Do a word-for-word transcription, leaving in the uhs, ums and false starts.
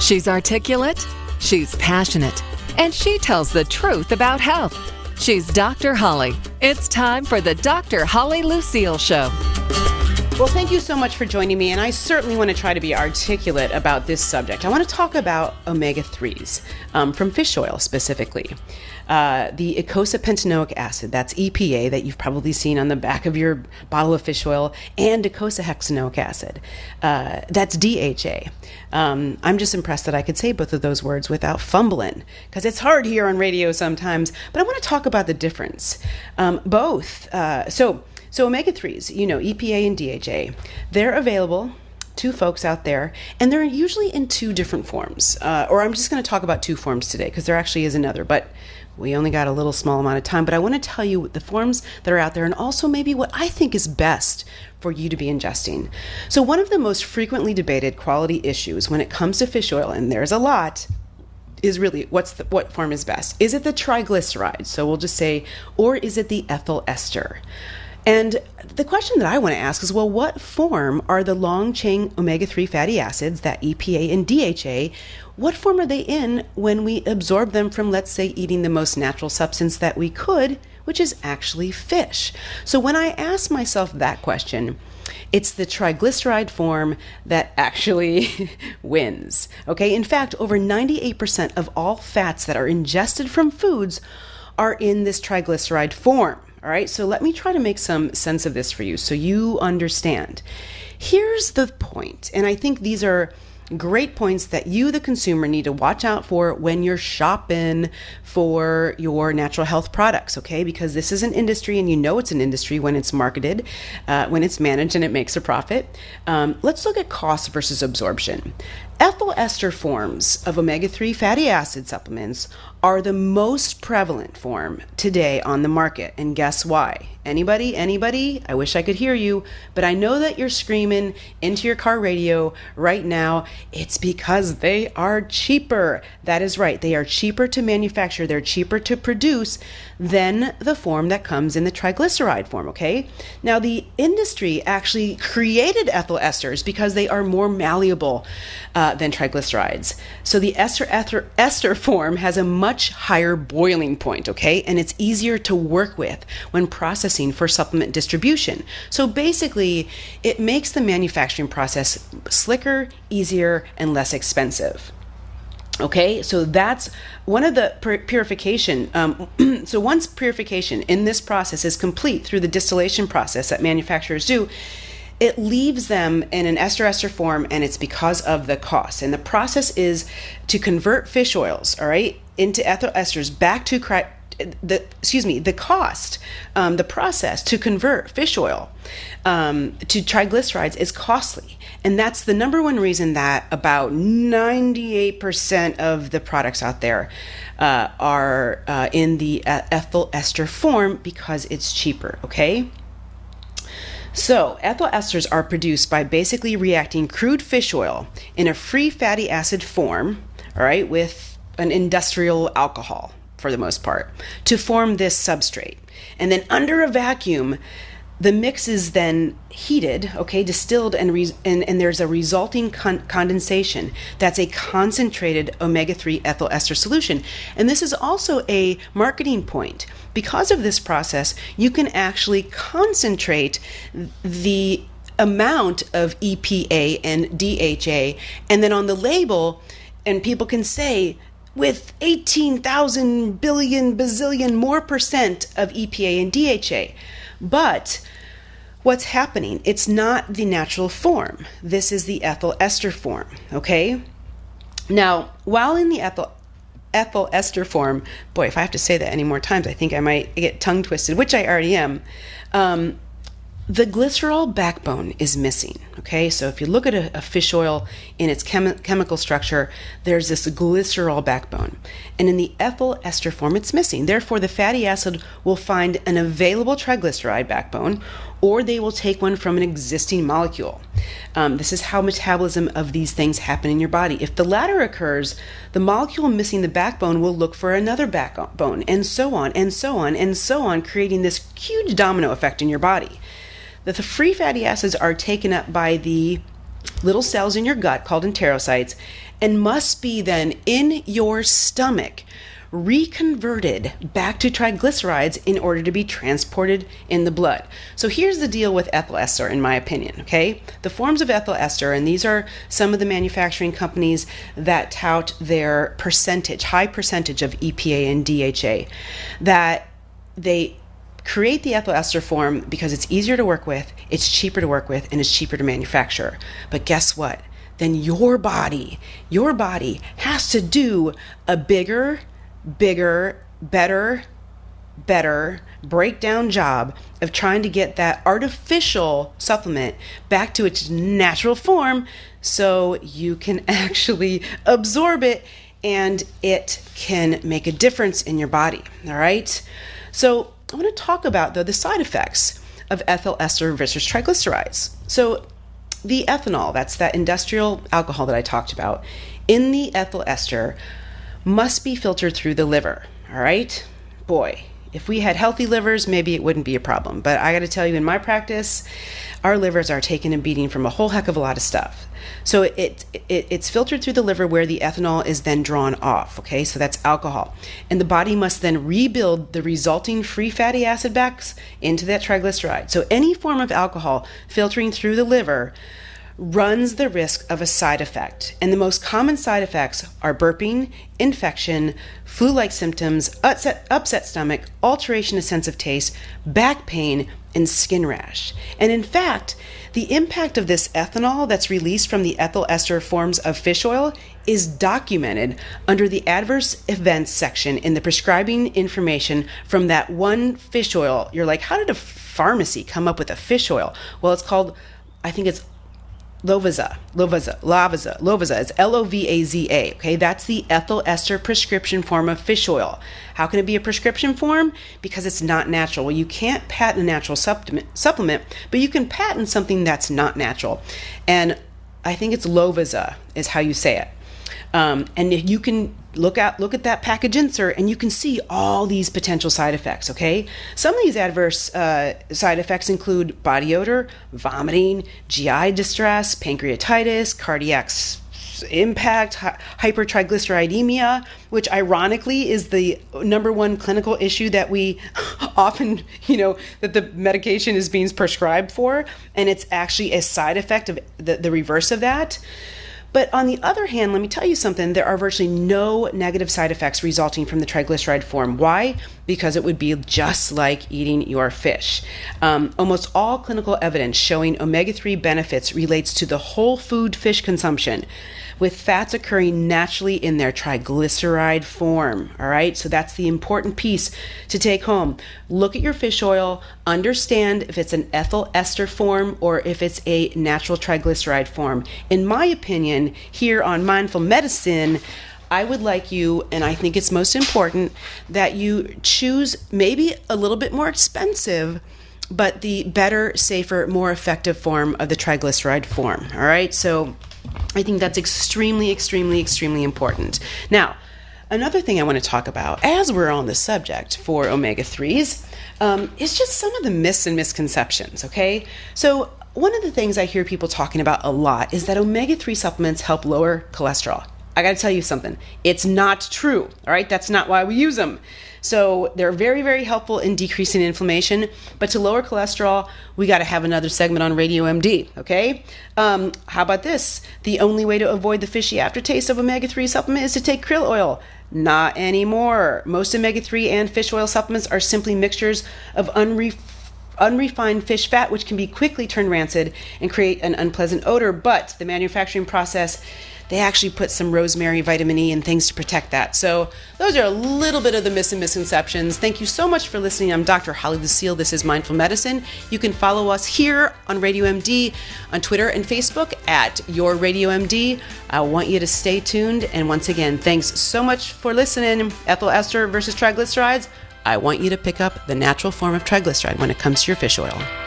She's articulate, she's passionate, and she tells the truth about health. She's Doctor Holly. It's time for the Doctor Holly Lucille Show. Well, thank you so much for joining me, and I certainly want to try to be articulate about this subject. I want to talk about omega threes um, from fish oil specifically. Uh, the eicosapentaenoic acid, that's E P A, that you've probably seen on the back of your bottle of fish oil, and docosahexaenoic acid, uh, that's D H A. Um, I'm just impressed that I could say both of those words without fumbling, because it's hard here on radio sometimes, but I want to talk about the difference. Um, both, uh, so So omega threes, you know, E P A and D H A, they're available to folks out there, and they're usually in two different forms. Uh, or I'm just going to talk about two forms today, because there actually is another, but we only got a little small amount of time. But I want to tell you the forms that are out there, and also maybe what I think is best for you to be ingesting. So one of the most frequently debated quality issues when it comes to fish oil, and there's a lot, is really what's the, what form is best? Is it the triglyceride? So we'll just say, or is it the ethyl ester? And the question that I want to ask is, well, what form are the long-chain omega three fatty acids, that E P A and D H A, what form are they in when we absorb them from, let's say, eating the most natural substance that we could, which is actually fish? So when I ask myself that question, it's the triglyceride form that actually wins. Okay, in fact, over ninety-eight percent of all fats that are ingested from foods are in this triglyceride form. All right, so let me try to make some sense of this for you so you understand. Here's the point, and I think these are great points that you, the consumer, need to watch out for when you're shopping for your natural health products, okay? Because this is an industry, and you know it's an industry when it's marketed, uh, when it's managed, and it makes a profit. Um, let's look at cost versus absorption. Ethyl ester forms of omega three fatty acid supplements are the most prevalent form today on the market. And guess why? Anybody? Anybody? I wish I could hear you, but I know that you're screaming into your car radio right now. It's because they are cheaper. That is right. They are cheaper to manufacture. They're cheaper to produce than the form that comes in the triglyceride form, okay? Now, the industry actually created ethyl esters because they are more malleable uh, than triglycerides. So the ester, ester, ester form has a much higher boiling point, okay? And it's easier to work with when processing for supplement distribution. So basically, it makes the manufacturing process slicker, easier, and less expensive. Okay, so that's one of the pur- purification. Um, so once purification in this process is complete through the distillation process that manufacturers do, it leaves them in an ester-ester form, and it's because of the cost. And the process is to convert fish oils, all right, into ethyl esters back to cri- the excuse me the cost um, the process to convert fish oil um, to triglycerides is costly, and that's the number one reason that about ninety-eight percent of the products out there uh, are uh, in the uh, ethyl ester form, because it's cheaper. Okay. So, ethyl esters are produced by basically reacting crude fish oil in a free fatty acid form, all right, with an industrial alcohol for the most part, to form this substrate. And then under a vacuum, the mix is then heated, okay, distilled, and re- and, and there's a resulting con- condensation. That's a concentrated omega three ethyl ester solution. And this is also a marketing point. Because of this process, you can actually concentrate the amount of E P A and D H A, and then on the label, and people can say, with eighteen thousand billion bazillion more percent of E P A and D H A. But what's happening? It's not the natural form. This is the ethyl ester form, okay? Now, while in the ethyl ethyl ester form, boy, if I have to say that any more times, I think I might get tongue twisted, which I already am. Um, the glycerol backbone is missing, okay? So if you look at a, a fish oil in its chemi- chemical structure, there's this glycerol backbone. And in the ethyl ester form, it's missing. Therefore, the fatty acid will find an available triglyceride backbone, or they will take one from an existing molecule. Um, this is how metabolism of these things happen in your body. If the latter occurs, the molecule missing the backbone will look for another backbone, and so on, and so on, and so on, creating this huge domino effect in your body. That the free fatty acids are taken up by the little cells in your gut called enterocytes, and must be then in your stomach reconverted back to triglycerides in order to be transported in the blood. So here's the deal with ethyl ester, in my opinion, okay? The forms of ethyl ester, and these are some of the manufacturing companies that tout their percentage, high percentage of E P A and D H A, that they create the ethyl ester form because it's easier to work with, it's cheaper to work with, and it's cheaper to manufacture. But guess what? Then your body, your body has to do a bigger, bigger, better, better breakdown job of trying to get that artificial supplement back to its natural form so you can actually absorb it and it can make a difference in your body. All right. So I want to talk about, though, the side effects of ethyl ester versus triglycerides. So the ethanol, that's that industrial alcohol that I talked about, in the ethyl ester must be filtered through the liver. All right? Boy, if we had healthy livers, maybe it wouldn't be a problem. But I got to tell you, in my practice, our livers are taking a beating from a whole heck of a lot of stuff. So it, it it's filtered through the liver where the ethanol is then drawn off. Okay, so that's alcohol. And the body must then rebuild the resulting free fatty acid back into that triglyceride. So any form of alcohol filtering through the liver runs the risk of a side effect. And the most common side effects are burping, infection, flu-like symptoms, upset, upset stomach, alteration of sense of taste, back pain, and skin rash. And in fact, the impact of this ethanol that's released from the ethyl ester forms of fish oil is documented under the adverse events section in the prescribing information from that one fish oil. You're like, how did a pharmacy come up with a fish oil? Well, it's called, I think it's Lovaza, Lovaza, Lovaza, Lovaza. It's L O V A Z A. Okay, that's the ethyl ester prescription form of fish oil. How can it be a prescription form? Because it's not natural. Well, you can't patent a natural supplement, supplement, but you can patent something that's not natural. And I think it's Lovaza is how you say it. Um, and if you can look at look at that package insert, and you can see all these potential side effects. Okay, some of these adverse uh, side effects include body odor, vomiting, G I distress, pancreatitis, cardiac s- impact, hi- hypertriglyceridemia, which ironically is the number one clinical issue that we often, you know, that the medication is being prescribed for, and it's actually a side effect of the, the reverse of that. But on the other hand, let me tell you something, there are virtually no negative side effects resulting from the triglyceride form. Why? Because it would be just like eating your fish. Um, almost all clinical evidence showing omega three benefits relates to the whole food fish consumption, with fats occurring naturally in their triglyceride form. All right, so that's the important piece to take home. Look at your fish oil, understand if it's an ethyl ester form or if it's a natural triglyceride form. In my opinion, here on Mindful Medicine, I would like you, and I think it's most important, that you choose maybe a little bit more expensive, but the better, safer, more effective form of the triglyceride form. All right, so I think that's extremely, extremely, extremely important. Now, another thing I want to talk about, as we're on the subject for omega threes, um, is just some of the myths and misconceptions, okay? So one of the things I hear people talking about a lot is that omega three supplements help lower cholesterol. I got to tell you something. It's not true, all right? That's not why we use them. So they're very, very helpful in decreasing inflammation. But to lower cholesterol, we got to have another segment on Radio M D, okay? Um, how about this? The only way to avoid the fishy aftertaste of omega three supplement is to take krill oil. Not anymore. Most omega three and fish oil supplements are simply mixtures of unre- unrefined fish fat, which can be quickly turned rancid and create an unpleasant odor. But the manufacturing process, they actually put some rosemary, vitamin E, and things to protect that. So those are a little bit of the myths and misconceptions. Thank you so much for listening. I'm Doctor Holly Lucille. This is Mindful Medicine. You can follow us here on Radio M D, on Twitter and Facebook at Your Radio M D. I want you to stay tuned. And once again, thanks so much for listening. Ethyl ester versus triglycerides. I want you to pick up the natural form of triglyceride when it comes to your fish oil.